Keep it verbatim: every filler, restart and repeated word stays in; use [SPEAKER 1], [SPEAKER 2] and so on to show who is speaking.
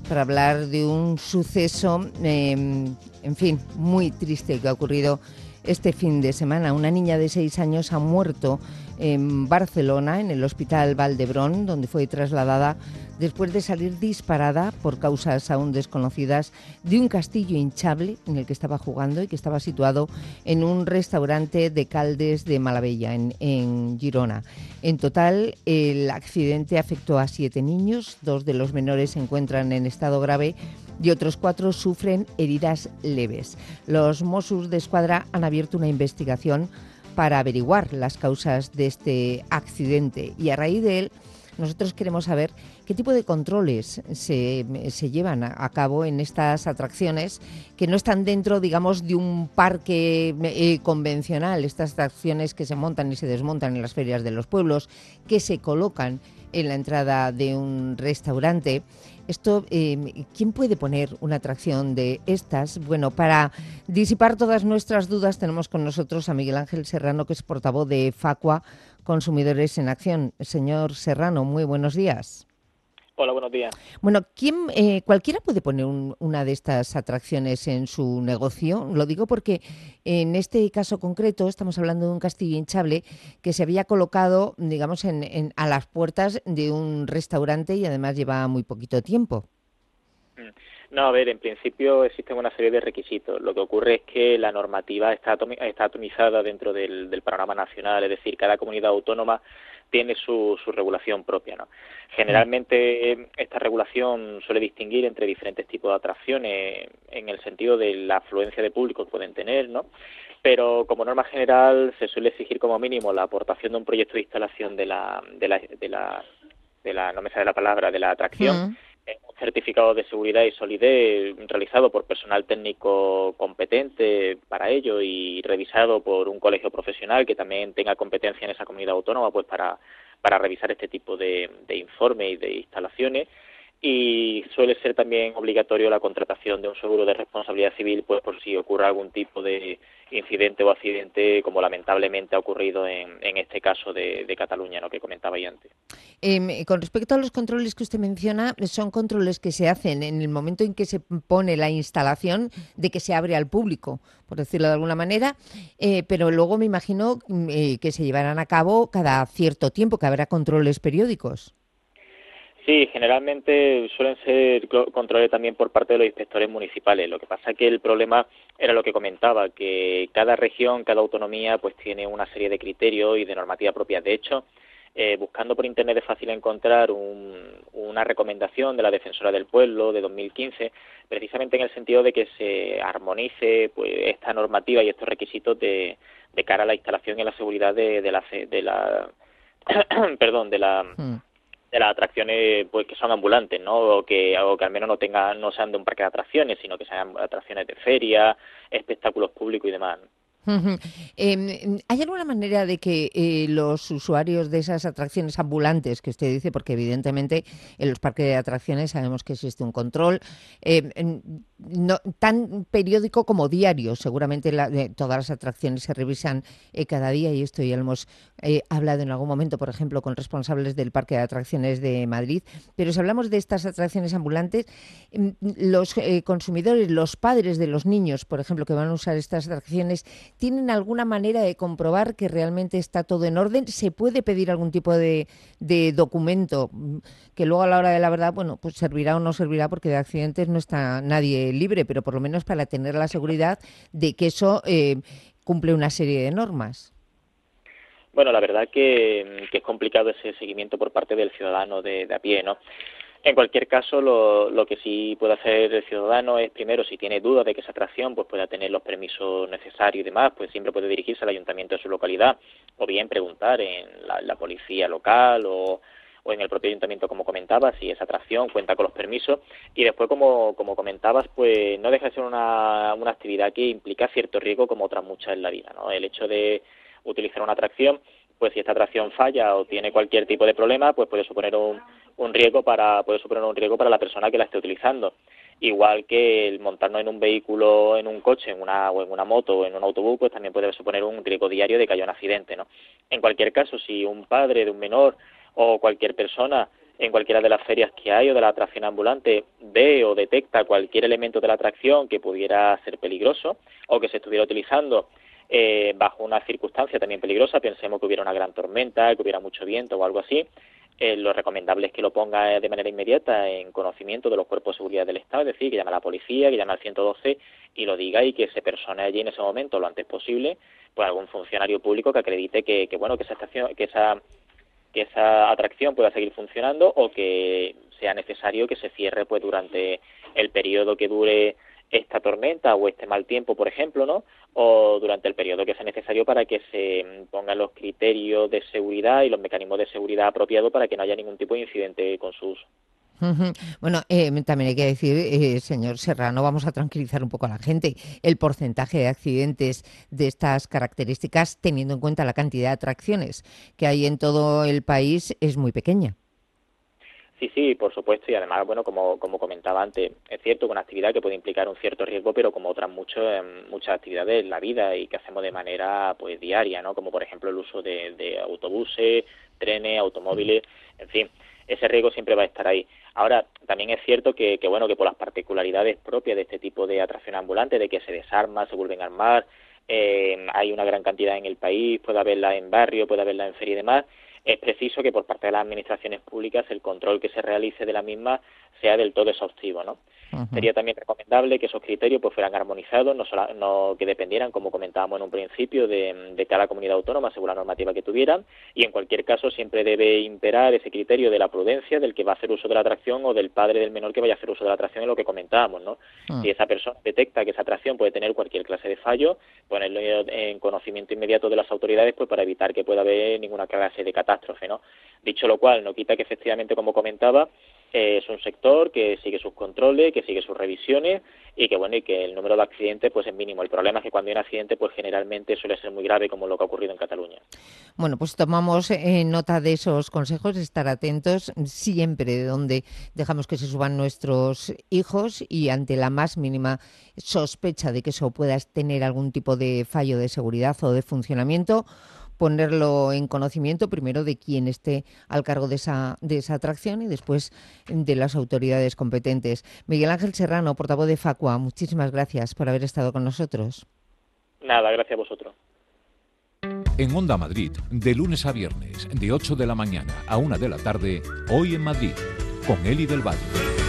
[SPEAKER 1] para hablar de un suceso, eh, en fin, muy triste que ha ocurrido este fin de semana. Una niña de seis años ha muerto en Barcelona, en el Hospital Vall d'Hebron, donde fue trasladada después de salir disparada por causas aún desconocidas de un castillo hinchable en el que estaba jugando y que estaba situado en un restaurante de Caldes de Malavella, en, en Girona. En total, el accidente afectó a siete niños, dos de los menores se encuentran en estado grave y otros cuatro sufren heridas leves. Los Mossos d'Esquadra han abierto una investigación para averiguar las causas de este accidente y a raíz de él nosotros queremos saber qué tipo de controles se, se llevan a cabo en estas atracciones que no están dentro, digamos, de un parque eh, convencional, estas atracciones que se montan y se desmontan en las ferias de los pueblos, que se colocan en la entrada de un restaurante. Esto, eh, ¿quién puede poner una atracción de estas? Bueno, para disipar todas nuestras dudas tenemos con nosotros a Miguel Ángel Serrano, que es portavoz de Facua Consumidores en Acción. Señor Serrano, muy buenos días.
[SPEAKER 2] Hola, buenos días.
[SPEAKER 1] Bueno, ¿quién, eh, cualquiera puede poner un, una de estas atracciones en su negocio? Lo digo porque en este caso concreto estamos hablando de un castillo hinchable que se había colocado, digamos, en, en, a las puertas de un restaurante y además lleva muy poquito tiempo.
[SPEAKER 2] No, a ver, en principio existen una serie de requisitos. Lo que ocurre es que la normativa está, está atomizada dentro del, del panorama nacional, es decir, cada comunidad autónoma tiene su, su regulación propia, ¿no? Generalmente esta regulación suele distinguir entre diferentes tipos de atracciones en el sentido de la afluencia de público que pueden tener, ¿no? Pero como norma general se suele exigir como mínimo la aportación de un proyecto de instalación de la, de la, de la, de la no me sale la palabra, de la atracción,
[SPEAKER 1] Mm.
[SPEAKER 2] un certificado de seguridad y solidez realizado por personal técnico competente para ello y revisado por un colegio profesional que también tenga competencia en esa comunidad autónoma pues para, para revisar este tipo de, de informes y de instalaciones. Y suele ser también obligatorio la contratación de un seguro de responsabilidad civil pues por si ocurre algún tipo de incidente o accidente como lamentablemente ha ocurrido en, en este caso de, de Cataluña, ¿no?, que comentaba ya antes.
[SPEAKER 1] Eh, con respecto a los controles que usted menciona, son controles que se hacen en el momento en que se pone la instalación de que se abre al público, por decirlo de alguna manera, eh, pero luego me imagino eh, que se llevarán a cabo cada cierto tiempo, que habrá controles periódicos.
[SPEAKER 2] Sí, generalmente suelen ser controles también por parte de los inspectores municipales. Lo que pasa es que el problema era lo que comentaba, que cada región, cada autonomía, pues tiene una serie de criterios y de normativa propia. De hecho, eh, buscando por internet es fácil encontrar un, una recomendación de la Defensora del Pueblo de dos mil quince, precisamente en el sentido de que se armonice pues esta normativa y estos requisitos de, de cara a la instalación y la seguridad de, de la, de la perdón, de la
[SPEAKER 1] Hmm.
[SPEAKER 2] de las atracciones pues que son ambulantes, ¿no? O que, o que al menos no tengan, no sean de un parque de atracciones, sino que sean atracciones de feria, espectáculos públicos y demás.
[SPEAKER 1] Uh-huh. Eh, ¿Hay alguna manera de que eh, los usuarios de esas atracciones ambulantes que usted dice, porque evidentemente en los parques de atracciones sabemos que existe un control eh, no, tan periódico como diario, seguramente la, eh, todas las atracciones se revisan eh, cada día y esto ya lo hemos eh, hablado en algún momento, por ejemplo, con responsables del Parque de Atracciones de Madrid, pero si hablamos de estas atracciones ambulantes, los eh, consumidores, los padres de los niños, por ejemplo, que van a usar estas atracciones, ¿tienen alguna manera de comprobar que realmente está todo en orden? ¿Se puede pedir algún tipo de, de documento que luego a la hora de la verdad, bueno, pues servirá o no servirá porque de accidentes no está nadie libre, pero por lo menos para tener la seguridad de que eso eh, cumple una serie de normas?
[SPEAKER 2] Bueno, la verdad que, que es complicado ese seguimiento por parte del ciudadano de, de a pie, ¿no? En cualquier caso, lo, lo que sí puede hacer el ciudadano es, primero, si tiene dudas de que esa atracción pues pueda tener los permisos necesarios y demás, pues siempre puede dirigirse al ayuntamiento de su localidad, o bien preguntar en la, la policía local o, o en el propio ayuntamiento, como comentaba, si esa atracción cuenta con los permisos. Y después, como, como comentabas, pues no deja de ser una, una actividad que implica cierto riesgo, como otras muchas en la vida, ¿no? El hecho de utilizar una atracción, pues si esta atracción falla o tiene cualquier tipo de problema, pues puede suponer un, un riesgo para puede suponer un riesgo para la persona que la esté utilizando. Igual que el montarnos en un vehículo, en un coche, en una o en una moto o en un autobús, pues también puede suponer un riesgo diario de que haya un accidente, ¿no? En cualquier caso, si un padre de un menor o cualquier persona en cualquiera de las ferias que hay o de la atracción ambulante ve o detecta cualquier elemento de la atracción que pudiera ser peligroso o que se estuviera utilizando eh, bajo una circunstancia también peligrosa, pensemos que hubiera una gran tormenta, que hubiera mucho viento o algo así, eh, lo recomendable es que lo ponga de manera inmediata en conocimiento de los cuerpos de seguridad del Estado, es decir, que llame a la policía, que llame al ciento doce y lo diga y que se persone allí en ese momento lo antes posible, pues algún funcionario público que acredite que, que bueno, que esa estación, que esa que esa atracción pueda seguir funcionando o que sea necesario que se cierre pues durante el periodo que dure esta tormenta o este mal tiempo, por ejemplo, ¿no? O durante el periodo que sea necesario para que se pongan los criterios de seguridad y los mecanismos de seguridad apropiados para que no haya ningún tipo de incidente con su uso.
[SPEAKER 1] Bueno, eh, también hay que decir, eh, señor Serrano, vamos a tranquilizar un poco a la gente. El porcentaje de accidentes de estas características, teniendo en cuenta la cantidad de atracciones que hay en todo el país, es muy pequeña.
[SPEAKER 2] Sí, sí, por supuesto, y además, bueno, como, como comentaba antes, es cierto que una actividad que puede implicar un cierto riesgo, pero como otras mucho, eh, muchas actividades en la vida y que hacemos de manera pues diaria, ¿no? Como por ejemplo el uso de, de autobuses, trenes, automóviles, en fin, ese riesgo siempre va a estar ahí. Ahora, también es cierto que, que bueno, que por las particularidades propias de este tipo de atracción ambulante, de que se desarma, se vuelven a armar, eh, hay una gran cantidad en el país, puede haberla en barrio, puede haberla en feria y demás, es preciso que por parte de las administraciones públicas el control que se realice de la misma sea del todo exhaustivo, ¿no? Uh-huh. Sería también recomendable que esos criterios pues fueran armonizados, no, solo, no que dependieran, como comentábamos en un principio, de, de cada comunidad autónoma según la normativa que tuvieran, y en cualquier caso siempre debe imperar ese criterio de la prudencia del que va a hacer uso de la atracción o del padre del menor que vaya a hacer uso de la atracción, en lo que comentábamos, ¿no? Uh-huh. Si esa persona detecta que esa atracción puede tener cualquier clase de fallo, ponerlo en conocimiento inmediato de las autoridades pues para evitar que pueda haber ninguna clase de catástrofe, ¿no? Dicho lo cual, no quita que efectivamente, como comentaba, eh, es un sector que sigue sus controles, que sigue sus revisiones y que bueno y que el número de accidentes pues es mínimo. El problema es que cuando hay un accidente pues generalmente suele ser muy grave, como lo que ha ocurrido en Cataluña.
[SPEAKER 1] Bueno, pues tomamos eh, nota de esos consejos, estar atentos siempre de donde dejamos que se suban nuestros hijos y ante la más mínima sospecha de que eso pueda tener algún tipo de fallo de seguridad o de funcionamiento, ponerlo en conocimiento primero de quien esté al cargo de esa, de esa atracción y después de las autoridades competentes. Miguel Ángel Serrano, portavoz de Facua, muchísimas gracias por haber estado con nosotros.
[SPEAKER 2] Nada, gracias a vosotros.
[SPEAKER 3] En Onda Madrid, de lunes a viernes, de ocho de la mañana a una de la tarde, Hoy en Madrid, con Eli del Valle.